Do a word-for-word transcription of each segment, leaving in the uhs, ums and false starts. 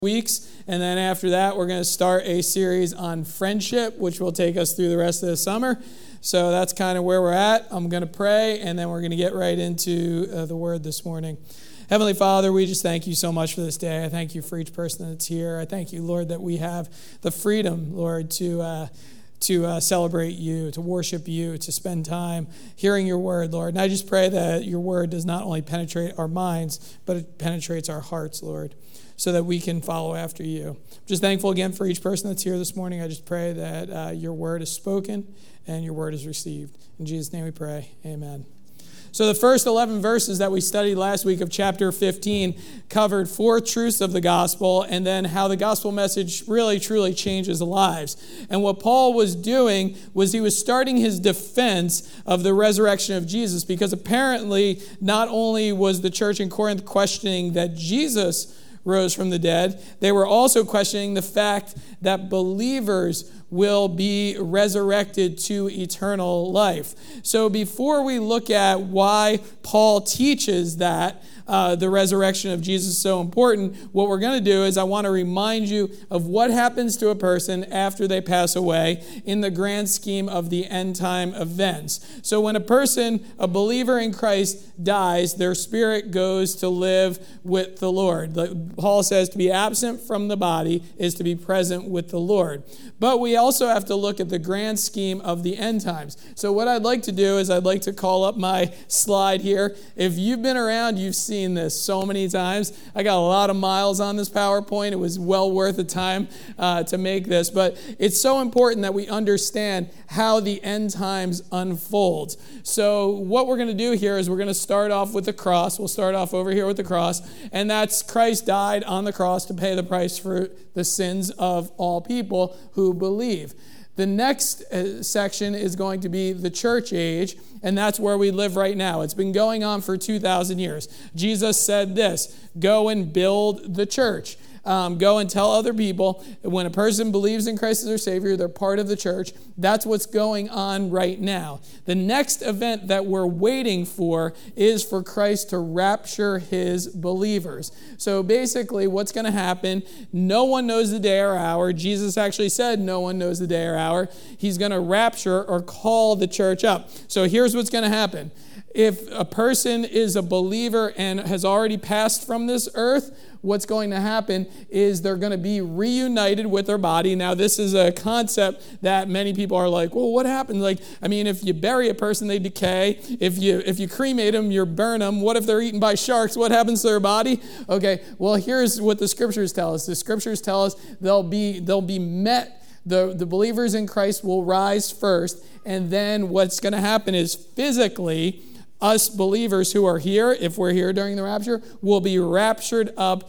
weeks, and then after that we're going to start a series on friendship, which will take us through the rest of the summer. So that's kind of where we're at. I'm going to pray, and then we're going to get right into uh, the word this morning. Heavenly Father, we just thank you so much for this day. I thank you for each person that's here. I thank you, Lord, that we have the freedom, Lord, to uh, to uh, celebrate you, to worship you, to spend time hearing your word, Lord. And I just pray that your word does not only penetrate our minds, but it penetrates our hearts, Lord, so that we can follow after you. I'm just thankful again for each person that's here this morning. I just pray that uh, your word is spoken and your word is received. In Jesus' name we pray, amen. So the first eleven verses that we studied last week of chapter fifteen covered four truths of the gospel and then how the gospel message really truly changes lives. And what Paul was doing was he was starting his defense of the resurrection of Jesus, because apparently not only was the church in Corinth questioning that Jesus rose from the dead, they were also questioning the fact that believers will be resurrected to eternal life. So before we look at why Paul teaches that uh, the resurrection of Jesus is so important, what we're going to do is I want to remind you of what happens to a person after they pass away in the grand scheme of the end time events. So when a person, a believer in Christ, dies, their spirit goes to live with the Lord. Paul says to be absent from the body is to be present with the Lord. But we also have to look at the grand scheme of the end times. So what I'd like to do is I'd like to call up my slide here. If you've been around, you've seen this so many times. I got a lot of miles on this PowerPoint. It was well worth the time uh, to make this. But it's so important that we understand how the end times unfolds. So what we're going to do here is we're going to start off with the cross. We'll start off over here with the cross. And that's Christ died on the cross to pay the price for the sins of all people who believe. The next uh, section is going to be the church age, and that's where we live right now. It's been going on for two thousand years. Jesus said this, go and build the church. Um, go and tell other people when a person believes in Christ as their Savior, they're part of the church. That's what's going on right now. The next event that we're waiting for is for Christ to rapture his believers. So basically what's going to happen, no one knows the day or hour. Jesus actually said no one knows the day or hour. He's going to rapture or call the church up. So here's what's going to happen. If a person is a believer and has already passed from this earth, what's going to happen is they're going to be reunited with their body. Now, this is a concept that many people are like, well, what happens? Like, I mean, if you bury a person, they decay. If you if you cremate them, you burn them. What if they're eaten by sharks? What happens to their body? Okay, well, here's what the scriptures tell us. The scriptures tell us they'll be they'll be met. The, the believers in Christ will rise first, and then what's going to happen is physically, us believers who are here, if we're here during the rapture, will be raptured up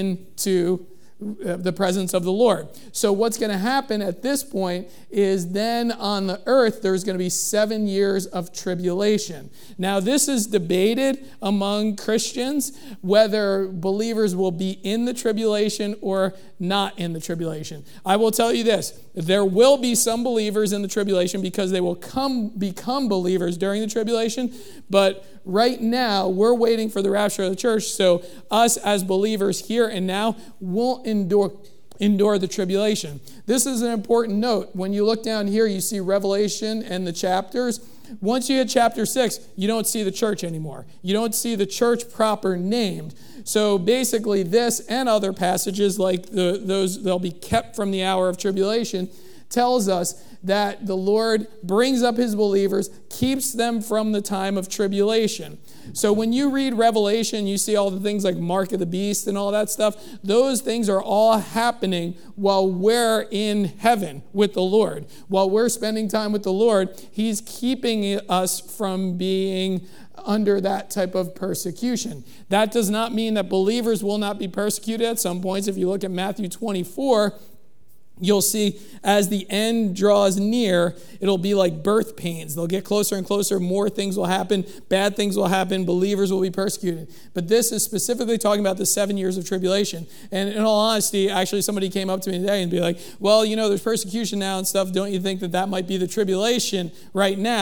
into the presence of the Lord. So what's going to happen at this point is then on the earth, there's going to be seven years of tribulation. Now, this is debated among Christians whether believers will be in the tribulation or not in the tribulation. I will tell you this, there will be some believers in the tribulation because they will come become believers during the tribulation, but right now, we're waiting for the rapture of the church, so us as believers here and now won't endure, endure the tribulation. This is an important note. When you look down here, you see Revelation and the chapters. Once you hit chapter six, you don't see the church anymore. You don't see the church proper named. So basically this and other passages like the, those, they'll be kept from the hour of tribulation, tells us that the Lord brings up his believers, keeps them from the time of tribulation. So when you read Revelation, you see all the things like Mark of the Beast and all that stuff. Those things are all happening while we're in heaven with the Lord. While we're spending time with the Lord, he's keeping us from being under that type of persecution. That does not mean that believers will not be persecuted at some points. If you look at Matthew twenty-four, you'll see as the end draws near, it'll be like birth pains. They'll get closer and closer. More things will happen. Bad things will happen. Believers will be persecuted. But this is specifically talking about the seven years of tribulation. And in all honesty, actually somebody came up to me today and be like, well, you know, there's persecution now and stuff. Don't you think that that might be the tribulation right now?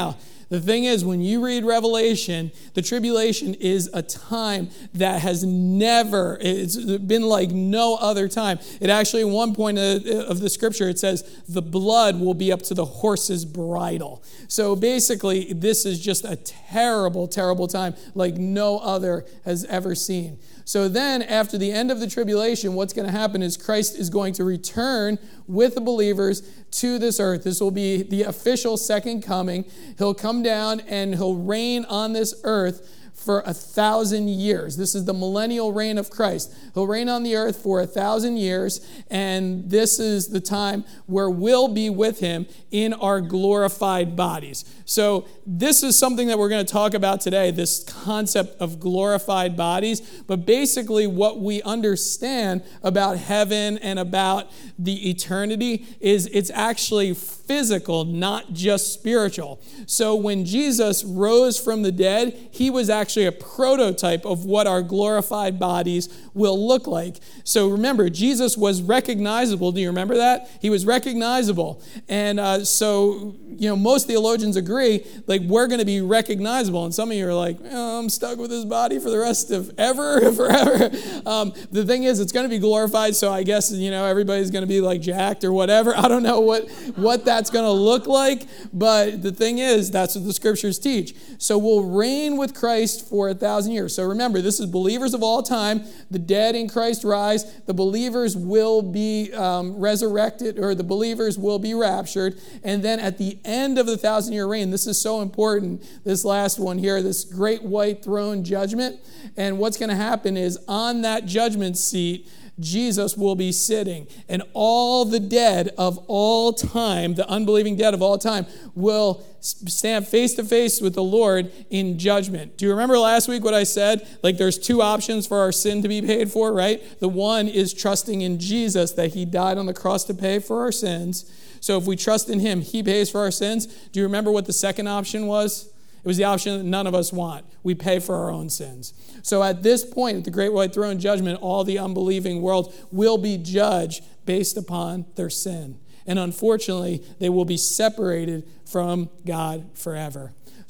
The thing is, when you read Revelation, the tribulation is a time that has never, it's been like no other time. It actually, at one point of the scripture, it says, the blood will be up to the horse's bridle. So basically, this is just a terrible, terrible time like no other has ever seen. So then, after the end of the tribulation, what's going to happen is Christ is going to return with the believers to this earth. This will be the official second coming. He'll come down and he'll reign on this earth for a thousand years. This is the millennial reign of Christ. He'll reign on the earth for a thousand years, and this is the time where we'll be with him in our glorified bodies. So this is something that we're going to talk about today, this concept of glorified bodies. But basically what we understand about heaven and about the eternity is it's actually physical, not just spiritual. So when Jesus rose from the dead, he was actually a prototype of what our glorified bodies will look like. So remember, Jesus was recognizable. Do you remember that? He was recognizable. And uh, so, you know, most theologians agree, like, we're going to be recognizable. And some of you are like, oh, I'm stuck with this body for the rest of ever, forever. Um, the thing is, it's going to be glorified, so I guess, you know, everybody's going to be like jacked or whatever. I don't know what, what that's going to look like, but the thing is, that's what the scriptures teach. So we'll reign with Christ for a thousand years. So remember, this is believers of all time. The dead in Christ rise. The believers will be um, resurrected, or the believers will be raptured. And then at the end of the thousand-year reign, this is so important, this last one here, this great white throne judgment. And what's going to happen is on that judgment seat, Jesus will be sitting, and all the dead of all time, the unbelieving dead of all time, will stand face to face with the Lord in judgment. Do you remember last week what I said? Like, there's two options for our sin to be paid for, right? The one is trusting in Jesus, that he died on the cross to pay for our sins. So if we trust in him, he pays for our sins. Do you remember what the second option was? It was the option that none of us want. We pay for our own sins. So at this point, at the great white throne judgment, all the unbelieving world will be judged based upon their sin. And unfortunately, they will be separated from God forever.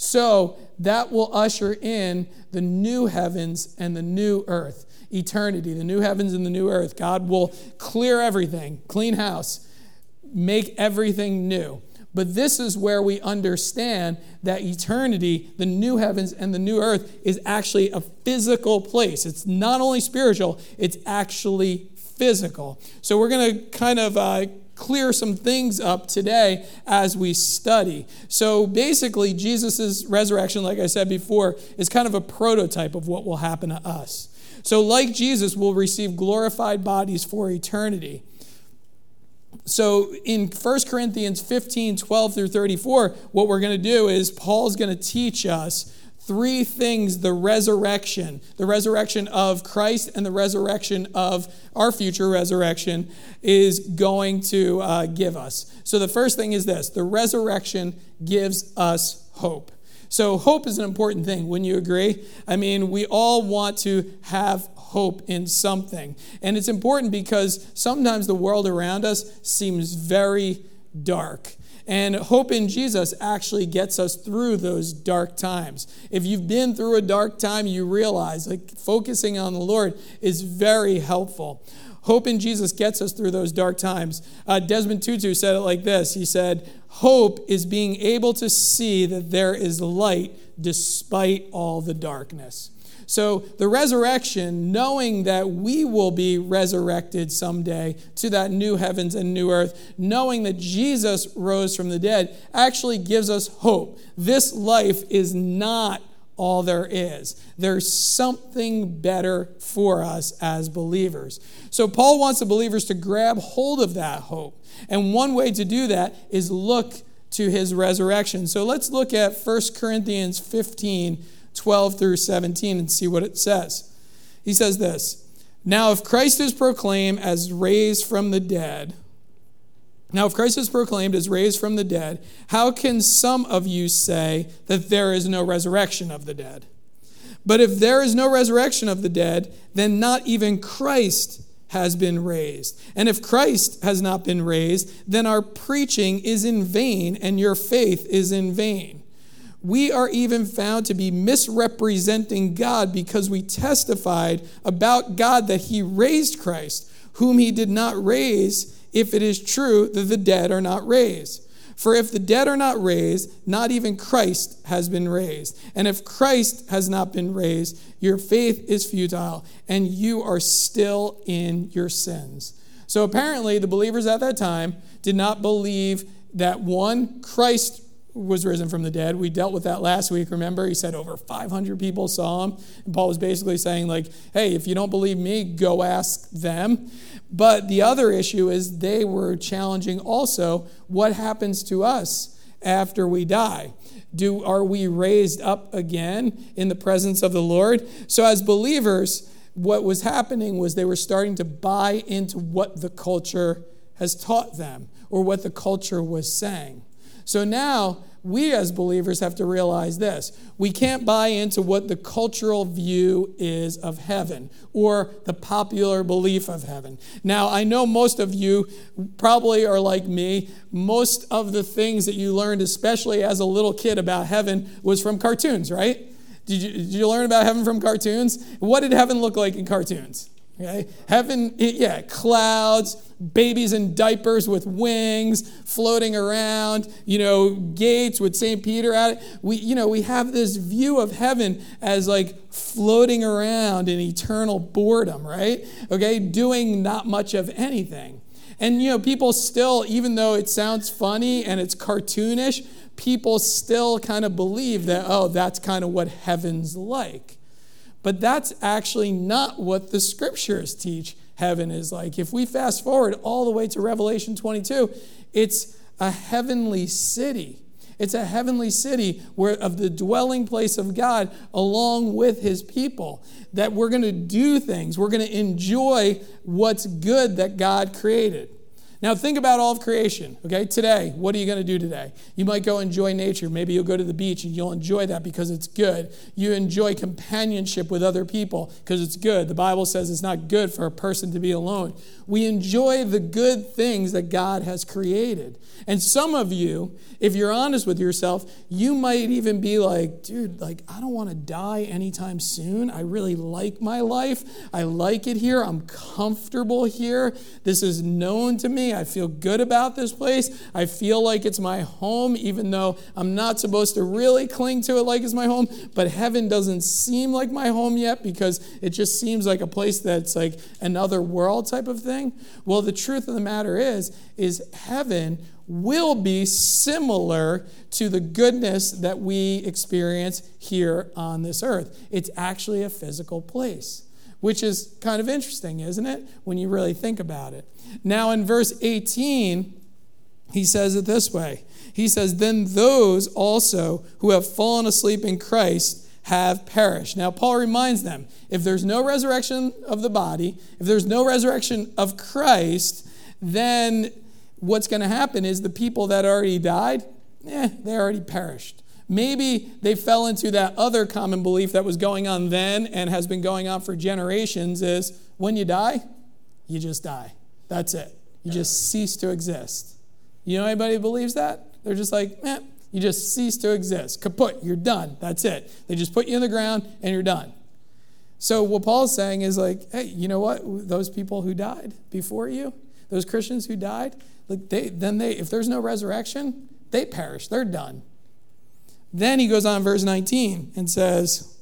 So that will usher in the new heavens and the new earth, eternity, the new heavens and the new earth. God will clear everything, clean house, make everything new. But this is where we understand that eternity, the new heavens and the new earth, is actually a physical place. It's not only spiritual, it's actually physical. So we're going to kind of uh, clear some things up today as we study. So basically, Jesus' resurrection, like I said before, is kind of a prototype of what will happen to us. So like Jesus, we'll receive glorified bodies for eternity. So in First Corinthians fifteen, twelve through thirty-four, what we're going to do is Paul's going to teach us three things the resurrection, the resurrection of Christ and the resurrection of our future resurrection is going to uh, give us. So the first thing is this: the resurrection gives us hope. So hope is an important thing, wouldn't you agree? I mean, we all want to have hope in something. And it's important because sometimes the world around us seems very dark. And hope in Jesus actually gets us through those dark times. If you've been through a dark time, you realize like focusing on the Lord is very helpful. Hope in Jesus gets us through those dark times. Uh, Desmond Tutu said it like this. He said, hope is being able to see that there is light despite all the darkness. So the resurrection, knowing that we will be resurrected someday to that new heavens and new earth, knowing that Jesus rose from the dead, actually gives us hope. This life is not all there is. There's something better for us as believers. So Paul wants the believers to grab hold of that hope. And one way to do that is look to his resurrection. So let's look at First Corinthians fifteen, twelve through seventeen and see what it says. He says this: Now if Christ is proclaimed as raised from the dead, Now if Christ is proclaimed as raised from the dead, how can some of you say that there is no resurrection of the dead? But if there is no resurrection of the dead, then not even Christ has been raised. And if Christ has not been raised, then our preaching is in vain and your faith is in vain. We are even found to be misrepresenting God because we testified about God that he raised Christ, whom he did not raise, if it is true that the dead are not raised. For if the dead are not raised, not even Christ has been raised. And if Christ has not been raised, your faith is futile, and you are still in your sins. So apparently the believers at that time did not believe that, one, Christ was risen from the dead. We dealt with that last week, remember? He said over five hundred people saw him. And Paul was basically saying, like, hey, if you don't believe me, go ask them. But the other issue is they were challenging also what happens to us after we die. Do are we raised up again in the presence of the Lord? So as believers, what was happening was they were starting to buy into what the culture has taught them or what the culture was saying. So now we as believers have to realize this. We can't buy into what the cultural view is of heaven or the popular belief of heaven. Now, I know most of you probably are like me. Most of the things that you learned, especially as a little kid about heaven, was from cartoons, right? Did you, did you learn about heaven from cartoons? What did heaven look like in cartoons? Okay, heaven, yeah, clouds, babies in diapers with wings floating around, you know, gates with Saint Peter at it. We, you know, we have this view of heaven as like floating around in eternal boredom, right? Okay, doing not much of anything. And, you know, people still, even though it sounds funny and it's cartoonish, people still kind of believe that, oh, that's kind of what heaven's like. But that's actually not what the scriptures teach heaven is like. If we fast forward all the way to Revelation twenty-two, it's a heavenly city. It's a heavenly city where of the dwelling place of God along with his people. That we're going to do things. We're going to enjoy what's good that God created. Now think about all of creation, okay? Today, what are you going to do today? You might go enjoy nature. Maybe you'll go to the beach and you'll enjoy that because it's good. You enjoy companionship with other people because it's good. The Bible says it's not good for a person to be alone. We enjoy the good things that God has created. And some of you, if you're honest with yourself, you might even be like, dude, like, I don't want to die anytime soon. I really like my life. I like it here. I'm comfortable here. This is known to me. I feel good about this place. I feel like it's my home, even though I'm not supposed to really cling to it like it's my home. But heaven doesn't seem like my home yet because it just seems like a place that's like another world type of thing. Well, the truth of the matter is, is heaven will be similar to the goodness that we experience here on this earth. It's actually a physical place, which is kind of interesting, isn't it, when you really think about it? Now, in verse eighteen, he says it this way. He says, then those also who have fallen asleep in Christ have perished. Now, Paul reminds them, if there's no resurrection of the body, if there's no resurrection of Christ, then what's going to happen is the people that already died, eh, they already perished. Maybe they fell into that other common belief that was going on then and has been going on for generations is when you die, you just die. That's it. You just cease to exist. You know anybody who believes that? They're just like, eh, you just cease to exist. Kaput, you're done. That's it. They just put you in the ground and you're done. So what Paul's saying is like, hey, you know what? Those people who died before you, those Christians who died, like they then they if there's no resurrection, they perish. They're done. Then he goes on, verse nineteen, and says,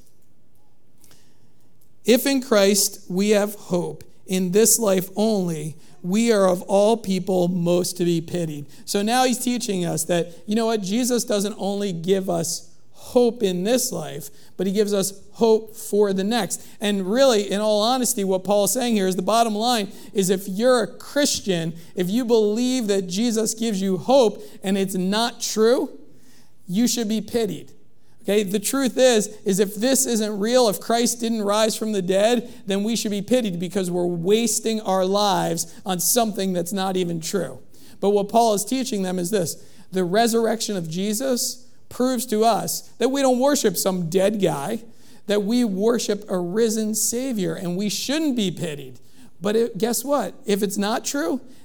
if in Christ we have hope in this life only, we are of all people most to be pitied. So now he's teaching us that, you know what, Jesus doesn't only give us hope in this life, but he gives us hope for the next. And really, in all honesty, what Paul is saying here is the bottom line is if you're a Christian, if you believe that Jesus gives you hope and it's not true, you should be pitied. Okay, the truth is, is if this isn't real, if Christ didn't rise from the dead, then we should be pitied because we're wasting our lives on something that's not even true. But what Paul is teaching them is this: the resurrection of Jesus proves to us that we don't worship some dead guy, that we worship a risen Savior, and we shouldn't be pitied. But it, guess what? If it's not true,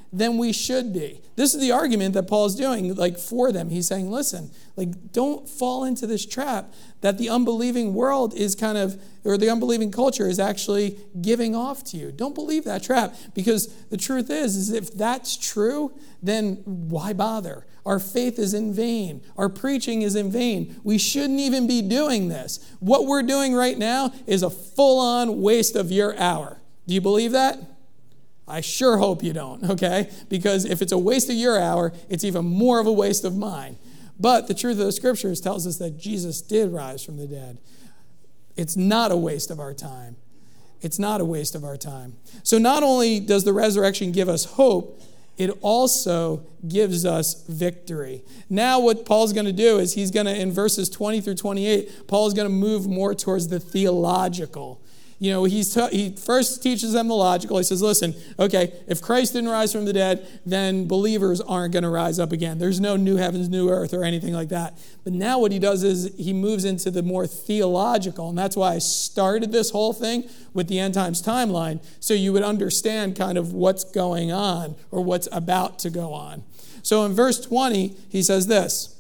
than we should be. This is the argument that Paul's doing, like, for them. He's saying, listen, like, don't fall into this trap that the unbelieving world is kind of, or the unbelieving culture is actually giving off to you. Don't believe that trap, because the truth is, is if that's true, then why bother? Our faith is in vain. Our preaching is in vain. We shouldn't even be doing this. What we're doing right now is a full-on waste of your hour. Do you believe that? I sure hope you don't, okay? Because if it's a waste of your hour, it's even more of a waste of mine. But the truth of the scriptures tells us that Jesus did rise from the dead. It's not a waste of our time. It's not a waste of our time. So not only does the resurrection give us hope, it also gives us victory. Now what Paul's going to do is he's going to, in verses twenty through twenty-eight, Paul's going to move more towards the theological. You know, he's t- he first teaches them the logical. He says, listen, okay, if Christ didn't rise from the dead, then believers aren't going to rise up again. There's no new heavens, new earth, or anything like that. But now what he does is he moves into the more theological, and that's why I started this whole thing with the end times timeline, so you would understand kind of what's going on or what's about to go on. So in verse twenty, he says this,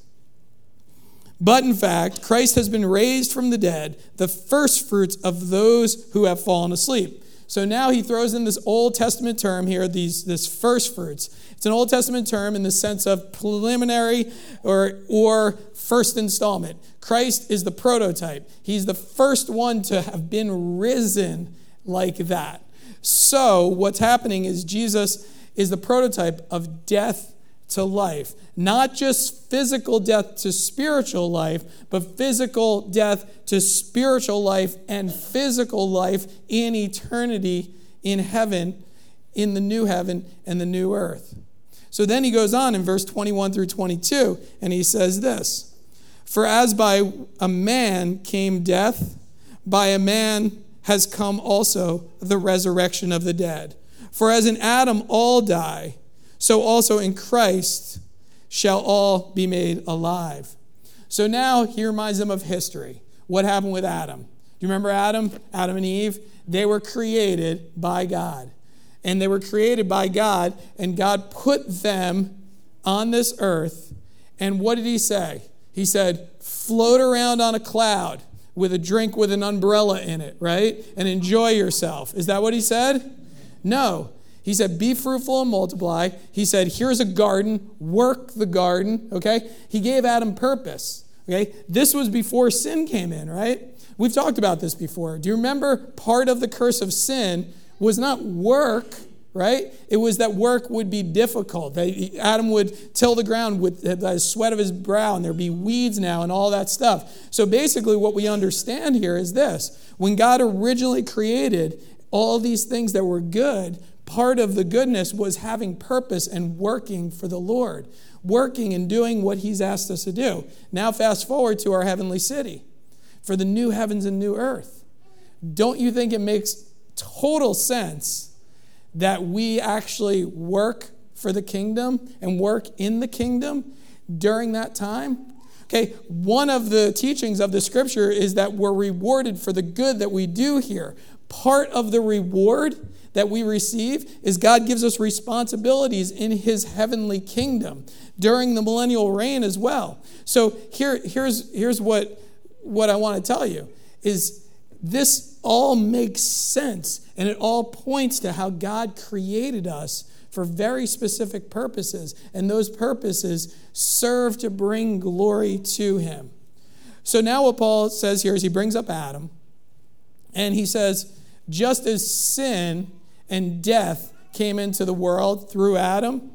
but in fact, Christ has been raised from the dead, the first fruits of those who have fallen asleep. So now he throws in this Old Testament term here, these this first fruits. It's an Old Testament term in the sense of preliminary or, or first installment. Christ is the prototype. He's the first one to have been risen like that. So what's happening is Jesus is the prototype of death to life. Not just physical death to spiritual life, but physical death to spiritual life and physical life in eternity in heaven, in the new heaven and the new earth. So then he goes on in verse twenty-one through twenty-two, and he says this, for as by a man came death, by a man has come also the resurrection of the dead. For as in Adam all die, so also in Christ shall all be made alive. So now he reminds them of history. What happened with Adam? Do you remember Adam? Adam and Eve? They were created by God. And they were created by God, and God put them on this earth. And what did he say? He said, float around on a cloud with a drink with an umbrella in it, right? And enjoy yourself. Is that what he said? No. He said, be fruitful and multiply. He said, here's a garden, work the garden, okay? He gave Adam purpose, okay? This was before sin came in, right? We've talked about this before. Do you remember part of the curse of sin was not work, right? It was that work would be difficult. Adam would till the ground with the sweat of his brow, and there'd be weeds now and all that stuff. So basically what we understand here is this. When God originally created all these things that were good, part of the goodness was having purpose and working for the Lord, working and doing what he's asked us to do. Now fast forward to our heavenly city, for the new heavens and new earth. Don't you think it makes total sense that we actually work for the kingdom and work in the kingdom during that time? Okay, one of the teachings of the scripture is that we're rewarded for the good that we do here. Part of the reward that we receive is God gives us responsibilities in his heavenly kingdom during the millennial reign as well. So here, here's, here's what, what I want to tell you is this all makes sense, and it all points to how God created us for very specific purposes, and those purposes serve to bring glory to him. So now what Paul says here is he brings up Adam, and he says, just as sin and death came into the world through Adam,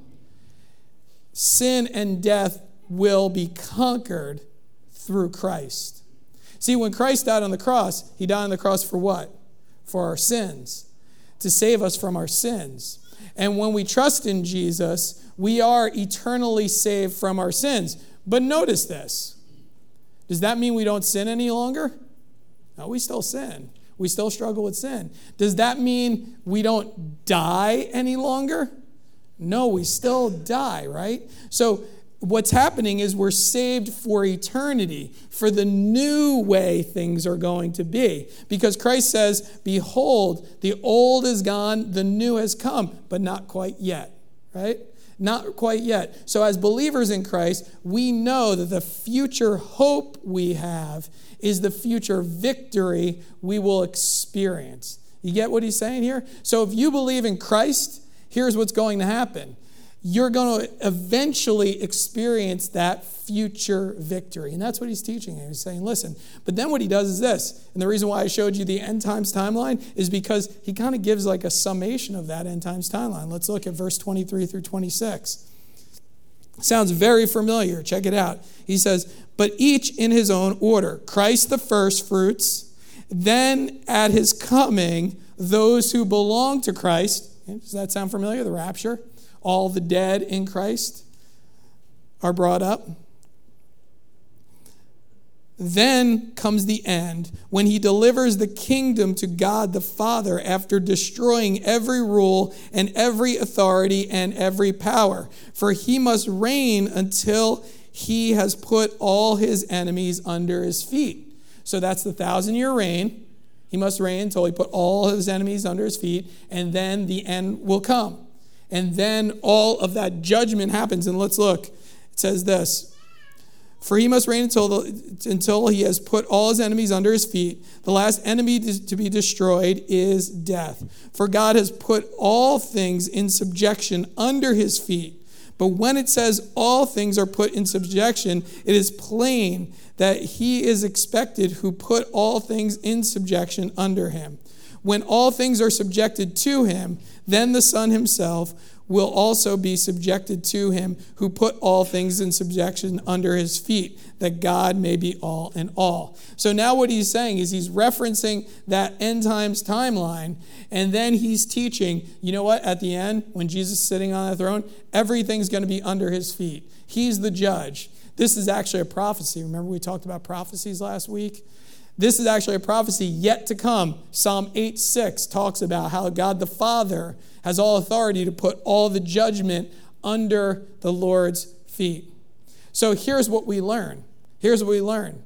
sin and death will be conquered through Christ. See, when Christ died on the cross, he died on the cross for what? For our sins, to save us from our sins. And when we trust in Jesus, we are eternally saved from our sins. But notice this. Does that mean we don't sin any longer? No, we still sin. We still struggle with sin. Does that mean we don't die any longer? No, we still die, right? So what's happening is we're saved for eternity, for the new way things are going to be. Because Christ says, behold, the old is gone, the new has come, but not quite yet, right? Not quite yet. So as believers in Christ, we know that the future hope we have is the future victory we will experience. You get what he's saying here? So if you believe in Christ, here's what's going to happen. You're going to eventually experience that future victory. And that's what he's teaching. He's saying, listen. But then what he does is this. And the reason why I showed you the end times timeline is because he kind of gives like a summation of that end times timeline. Let's look at verse twenty-three through twenty-six. Sounds very familiar. Check it out. He says, but each in his own order. Christ the first fruits. Then at his coming, those who belong to Christ. Does that sound familiar? The rapture. All the dead in Christ are brought up. Then comes the end, when he delivers the kingdom to God the Father after destroying every rule and every authority and every power. For he must reign until he has put all his enemies under his feet. So that's the thousand-year reign. He must reign until he put all his enemies under his feet, and then the end will come. And then all of that judgment happens. And let's look. It says this. For he must reign until, the, until he has put all his enemies under his feet. The last enemy to be destroyed is death. For God has put all things in subjection under his feet. But when it says all things are put in subjection, it is plain that he is expected who put all things in subjection under him. When all things are subjected to him, then the Son himself will also be subjected to him who put all things in subjection under his feet, that God may be all in all. So now what he's saying is he's referencing that end times timeline, and then he's teaching, you know what, at the end, when Jesus is sitting on the throne, everything's going to be under his feet. He's the judge. This is actually a prophecy. Remember we talked about prophecies last week? This is actually a prophecy yet to come. Psalm eight six talks about how God the Father has all authority to put all the judgment under the Lord's feet. So here's what we learn. Here's what we learn.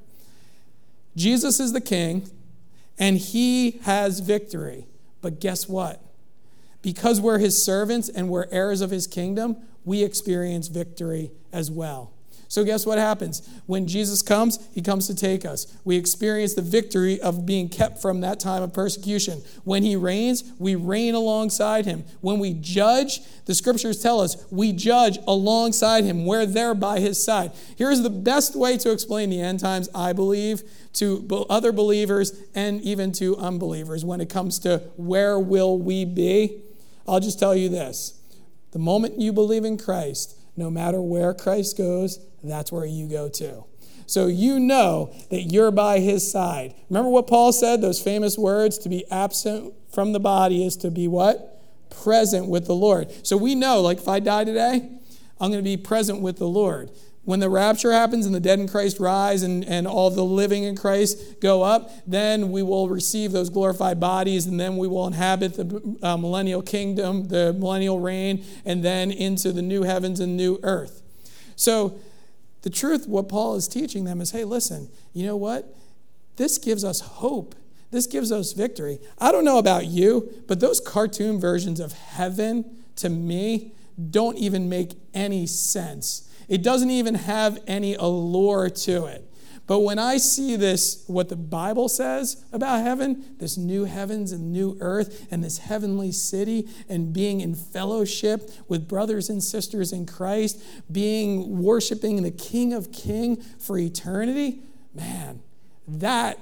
Jesus is the king, and he has victory. But guess what? Because we're his servants and we're heirs of his kingdom, we experience victory as well. So guess what happens? When Jesus comes, he comes to take us. We experience the victory of being kept from that time of persecution. When he reigns, we reign alongside him. When we judge, the scriptures tell us we judge alongside him. We're there by his side. Here's the best way to explain the end times, I believe, to other believers and even to unbelievers when it comes to where will we be. I'll just tell you this. The moment you believe in Christ, no matter where Christ goes, that's where you go too. So you know that you're by his side. Remember what Paul said, those famous words, to be absent from the body is to be what? Present with the Lord. So we know, like if I die today, I'm going to be present with the Lord. When the rapture happens and the dead in Christ rise and, and all the living in Christ go up, then we will receive those glorified bodies, and then we will inhabit the uh, millennial kingdom, the millennial reign, and then into the new heavens and new earth. So the truth, what Paul is teaching them is, hey, listen, you know what? This gives us hope. This gives us victory. I don't know about you, but those cartoon versions of heaven, to me, don't even make any sense. It doesn't even have any allure to it. But when I see this, what the Bible says about heaven, this new heavens and new earth and this heavenly city and being in fellowship with brothers and sisters in Christ, being worshiping the King of Kings for eternity, man, that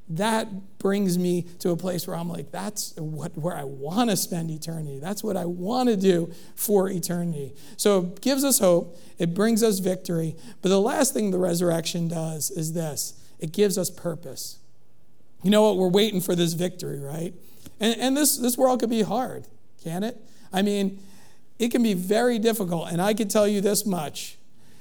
that brings me to a place where I'm like, that's what where I want to spend eternity. That's what I want to do for eternity. So it gives us hope. It brings us victory. But the last thing the resurrection does is this. It gives us purpose. You know what? We're waiting for this victory, right? And, and this, this world could be hard, can it? I mean, it can be very difficult. And I can tell you this much.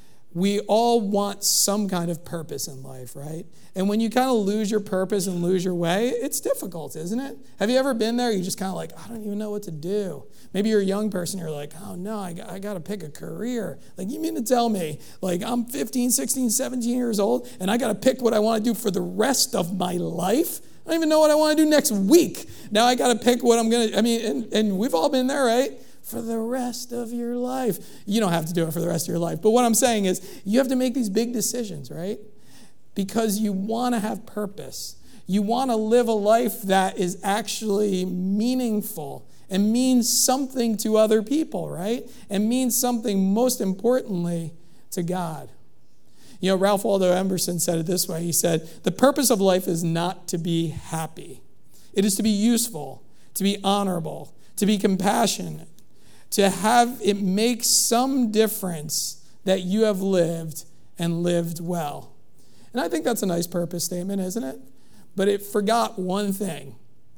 We all want some kind of purpose in life, right? And when you kind of lose your purpose and lose your way, it's difficult, isn't it? Have you ever been there? You just kind of like, I don't even know what to do. Maybe you're a young person. You're like, oh, no, I got, I got to pick a career. Like, you mean to tell me, like, I'm fifteen, sixteen, seventeen years old, and I got to pick what I want to do for the rest of my life? I don't even know what I want to do next week. Now I got to pick what I'm going to, I mean, and, and we've all been there, right? for the rest of your life. You don't have to do it for the rest of your life. But what I'm saying is you have to make these big decisions, right? Because you want to have purpose. You want to live a life that is actually meaningful and means something to other people, right? And means something, most importantly, to God. You know, Ralph Waldo Emerson said it this way. He said, the purpose of life is not to be happy. It is to be useful, to be honorable, to be compassionate, to have it make some difference that you have lived and lived well. And I think that's a nice purpose statement, isn't it? But it forgot one thing.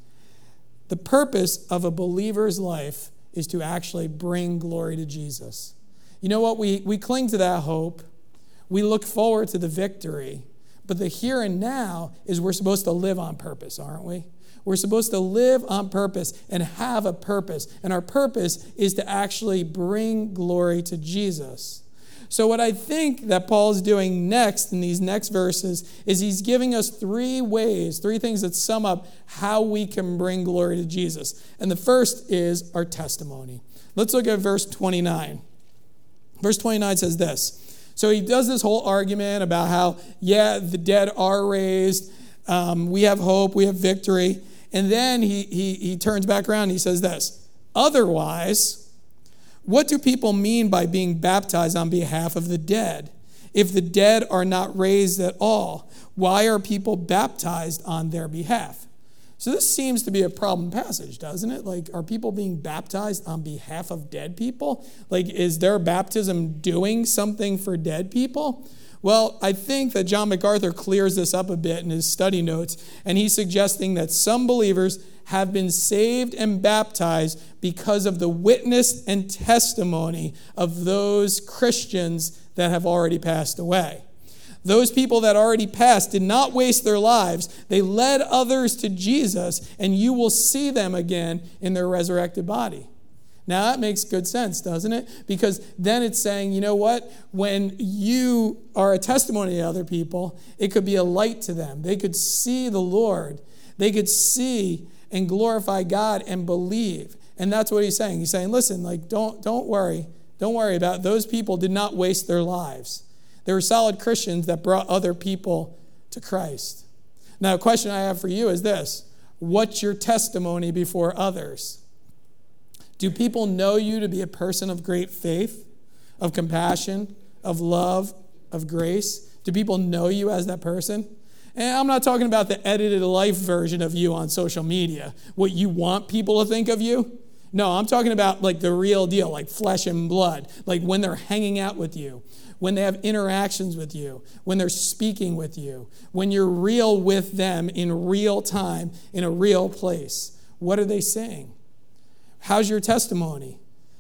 The purpose of a believer's life is to actually bring glory to Jesus. You know what? We, we cling to that hope. We look forward to the victory. But the here and now is we're supposed to live on purpose, aren't we? We're supposed to live on purpose and have a purpose. And our purpose is to actually bring glory to Jesus. So what I think that Paul's doing next in these next verses is he's giving us three ways, three things that sum up how we can bring glory to Jesus. And the first is our testimony. Let's look at verse twenty-nine. Verse twenty-nine says this. So he does this whole argument about how, yeah, the dead are raised. Um, we have hope. We have victory. And then he, he, he turns back around and he says this. Otherwise, what do people mean by being baptized on behalf of the dead? If the dead are not raised at all, why are people baptized on their behalf? So this seems to be a problem passage, doesn't it? Like, are people being baptized on behalf of dead people? Like, is their baptism doing something for dead people? Well, I think that John MacArthur clears this up a bit in his study notes, and he's suggesting that some believers have been saved and baptized because of the witness and testimony of those Christians that have already passed away. Those people that already passed did not waste their lives. They led others to Jesus, and you will see them again in their resurrected body. Now, that makes good sense, doesn't it? Because then it's saying, you know what? When you are a testimony to other people, it could be a light to them. They could see the Lord. They could see and glorify God and believe. And that's what he's saying. He's saying, listen, like, don't, don't worry. Don't worry about it. Those people did not waste their lives. They were solid Christians that brought other people to Christ. Now, a question I have for you is this. What's your testimony before others? Do people know you to be a person of great faith, of compassion, of love, of grace? Do people know you as that person? And I'm not talking about the edited life version of you on social media, what you want people to think of you. No, I'm talking about like the real deal, like flesh and blood, like when they're hanging out with you, when they have interactions with you, when they're speaking with you, when you're real with them in real time, in a real place. What are they saying? How's your testimony?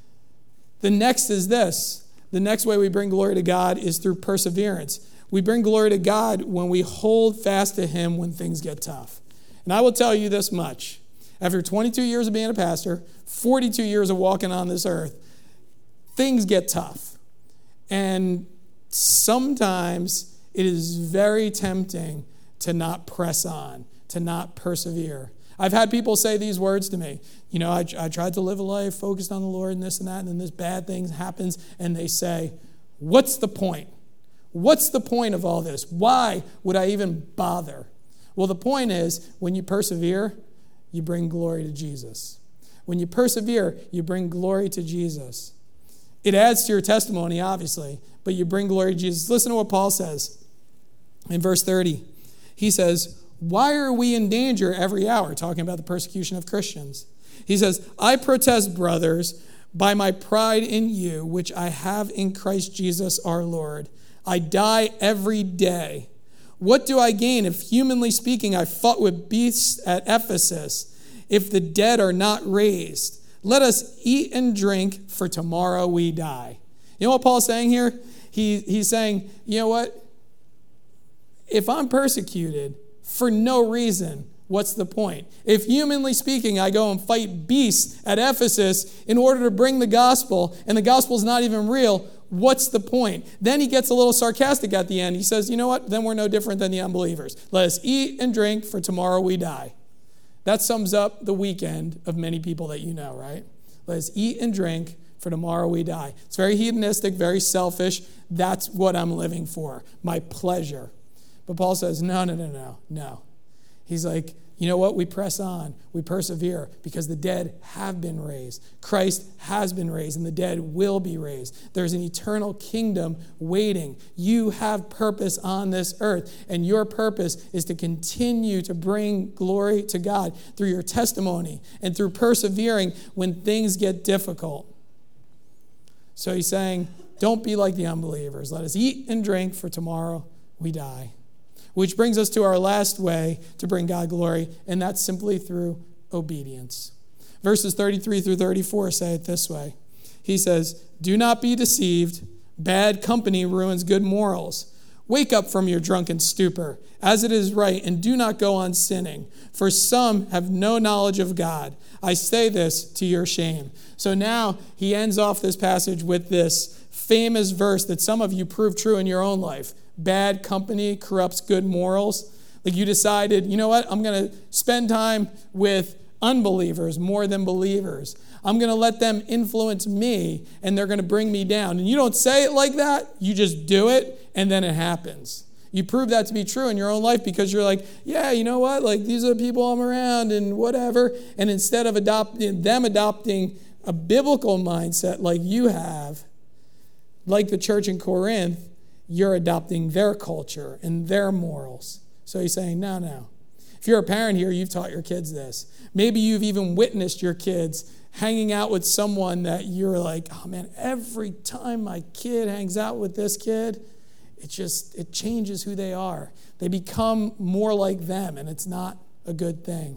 The next is this. The next way we bring glory to God is through perseverance. We bring glory to God when we hold fast to Him when things get tough. And I will tell you this much. After twenty-two years of being a pastor, forty-two years of walking on this earth, things get tough. And sometimes it is very tempting to not press on, to not persevere. I've had people say these words to me. You know, I, I tried to live a life focused on the Lord and this and that, and then this bad thing happens, and they say, what's the point? What's the point of all this? Why would I even bother? Well, the point is, when you persevere, you bring glory to Jesus. When you persevere, you bring glory to Jesus. It adds to your testimony, obviously, but you bring glory to Jesus. Listen to what Paul says in verse thirty. He says, why are we in danger every hour? Talking about the persecution of Christians. He says, I protest, brothers, by my pride in you, which I have in Christ Jesus our Lord. I die every day. What do I gain if, humanly speaking, I fought with beasts at Ephesus, if the dead are not raised? Let us eat and drink, for tomorrow we die. You know what Paul's saying here? He, he's saying, you know what? If I'm persecuted for no reason, what's the point? If, humanly speaking, I go and fight beasts at Ephesus in order to bring the gospel, and the gospel's not even real, what's the point? Then he gets a little sarcastic at the end. He says, you know what? Then we're no different than the unbelievers. Let us eat and drink, for tomorrow we die. That sums up the weekend of many people that you know, right? Let us eat and drink, for tomorrow we die. It's very hedonistic, very selfish. That's what I'm living for, my pleasure. But Paul says, no, no, no, no, no. He's like, you know what? We press on. We persevere because the dead have been raised. Christ has been raised and the dead will be raised. There's an eternal kingdom waiting. You have purpose on this earth, and your purpose is to continue to bring glory to God through your testimony and through persevering when things get difficult. So he's saying, don't be like the unbelievers. Let us eat and drink, for tomorrow we die. Which brings us to our last way to bring God glory, and that's simply through obedience. Verses thirty-three through thirty-four say it this way. He says, do not be deceived. Bad company ruins good morals. Wake up from your drunken stupor, as it is right, and do not go on sinning, for some have no knowledge of God. I say this to your shame. So now he ends off this passage with this famous verse that some of you prove true in your own life. Bad company corrupts good morals. Like you decided, you know what? I'm going to spend time with unbelievers more than believers. I'm going to let them influence me, and they're going to bring me down. And you don't say it like that. You just do it, and then it happens. You prove that to be true in your own life because you're like, yeah, you know what? Like these are the people I'm around and whatever. And instead of adopting them adopting a biblical mindset like you have, like the church in Corinth, you're adopting their culture and their morals. So he's saying, no, no. If you're a parent here, you've taught your kids this. Maybe you've even witnessed your kids hanging out with someone that you're like, oh man, every time my kid hangs out with this kid, it just, it changes who they are. They become more like them, and it's not a good thing.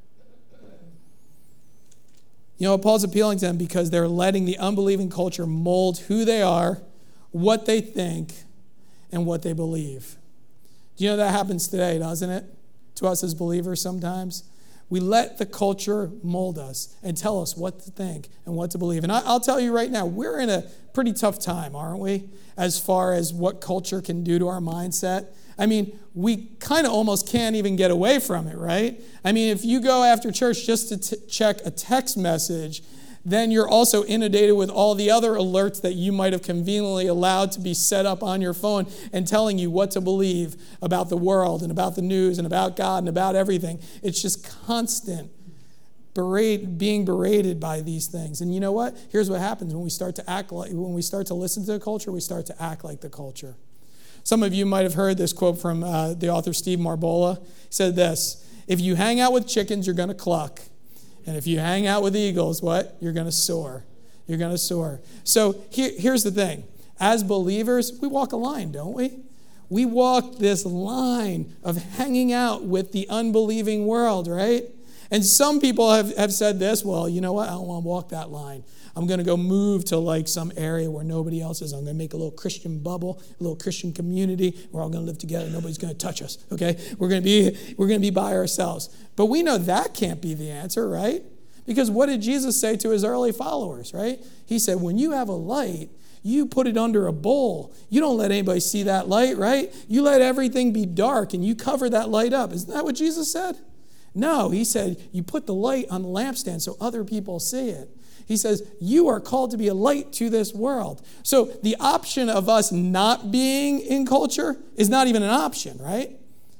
You know, Paul's appealing to them because they're letting the unbelieving culture mold who they are, what they think, and what they believe. Do you know that happens today, doesn't it? To us as believers sometimes. We let the culture mold us and tell us what to think and what to believe. And I, I'll tell you right now, we're in a pretty tough time, aren't we? As far as what culture can do to our mindset. I mean, we kind of almost can't even get away from it, right? I mean, if you go after church just to t- check a text message, then you're also inundated with all the other alerts that you might have conveniently allowed to be set up on your phone and telling you what to believe about the world and about the news and about God and about everything. It's just constant berate, being berated by these things. And you know what? Here's what happens when we start to act like, when we start to listen to the culture, we start to act like the culture. Some of you might have heard this quote from uh, the author Steve Marbola. He said this, if you hang out with chickens, you're going to cluck. And if you hang out with eagles, what? You're going to soar. You're going to soar. So here, here's the thing. As believers, we walk a line, don't we? We walk this line of hanging out with the unbelieving world, right? And some people have, have said this, well, you know what? I don't want to walk that line. I'm going to go move to like some area where nobody else is. I'm going to make a little Christian bubble, a little Christian community. We're all going to live together. Nobody's going to touch us, okay? We're going to be we're going to be by ourselves. But we know that can't be the answer, right? Because what did Jesus say to his early followers, right? He said, when you have a light, you put it under a bowl. You don't let anybody see that light, right? You let everything be dark and you cover that light up. Isn't that what Jesus said? No, he said, you put the light on the lampstand so other people see it. He says, you are called to be a light to this world. So the option of us not being in culture is not even an option, right?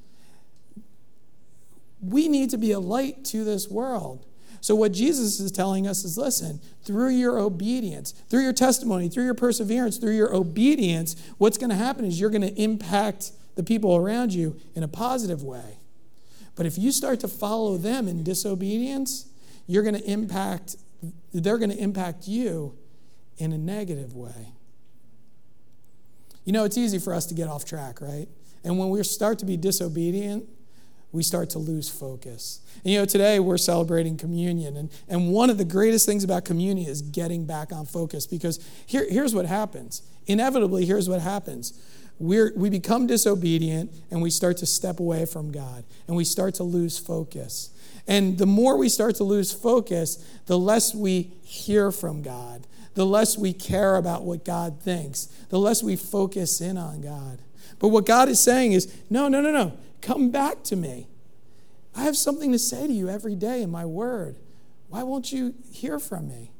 We need to be a light to this world. So what Jesus is telling us is, listen, through your obedience, through your testimony, through your perseverance, through your obedience, what's going to happen is you're going to impact the people around you in a positive way. But if you start to follow them in disobedience, you're going to impact they're going to impact you in a negative way. You know, it's easy for us to get off track, right? And when we start to be disobedient, we start to lose focus. And you know, today we're celebrating communion. And, and one of the greatest things about communion is getting back on focus. Because here, here's what happens. Inevitably, here's what happens. We're, we become disobedient and we start to step away from God. And we start to lose focus. And the more we start to lose focus, the less we hear from God, the less we care about what God thinks, the less we focus in on God. But what God is saying is, no, no, no, no, come back to me. I have something to say to you every day in my word. Why won't you hear from me?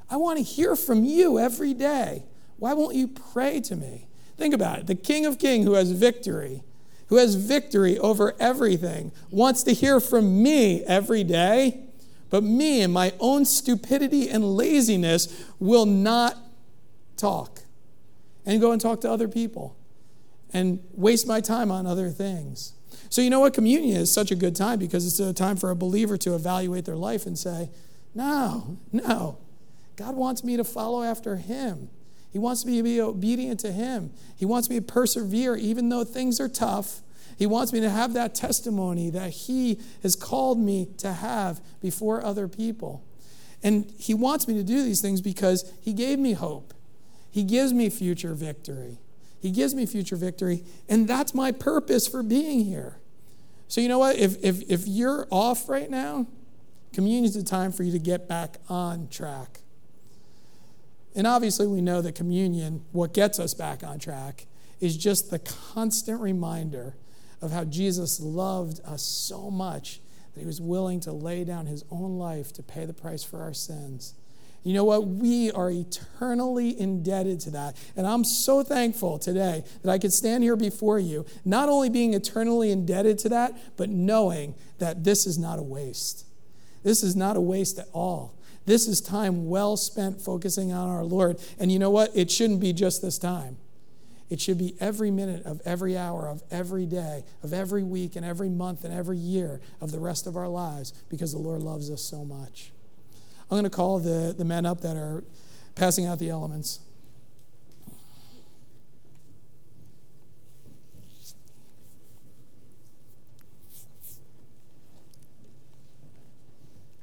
I want to hear from you every day. Why won't you pray to me? Think about it. The King of Kings who has victory, who has victory over everything, wants to hear from me every day, but me and my own stupidity and laziness will not talk and go and talk to other people and waste my time on other things. So you know what? Communion is such a good time because it's a time for a believer to evaluate their life and say, no, no, God wants me to follow after him. He wants me to be obedient to him. He wants me to persevere even though things are tough. He wants me to have that testimony that he has called me to have before other people. And he wants me to do these things because he gave me hope. He gives me future victory. He gives me future victory, and that's my purpose for being here. So you know what? If, if, if you're off right now, communion is the time for you to get back on track. And obviously we know that communion, what gets us back on track, is just the constant reminder of how Jesus loved us so much that he was willing to lay down his own life to pay the price for our sins. You know what? We are eternally indebted to that. And I'm so thankful today that I could stand here before you, not only being eternally indebted to that, but knowing that this is not a waste. This is not a waste at all. This is time well spent focusing on our Lord. And you know what? It shouldn't be just this time. It should be every minute of every hour of every day, of every week and every month and every year of the rest of our lives because the Lord loves us so much. I'm going to call the, the men up that are passing out the elements.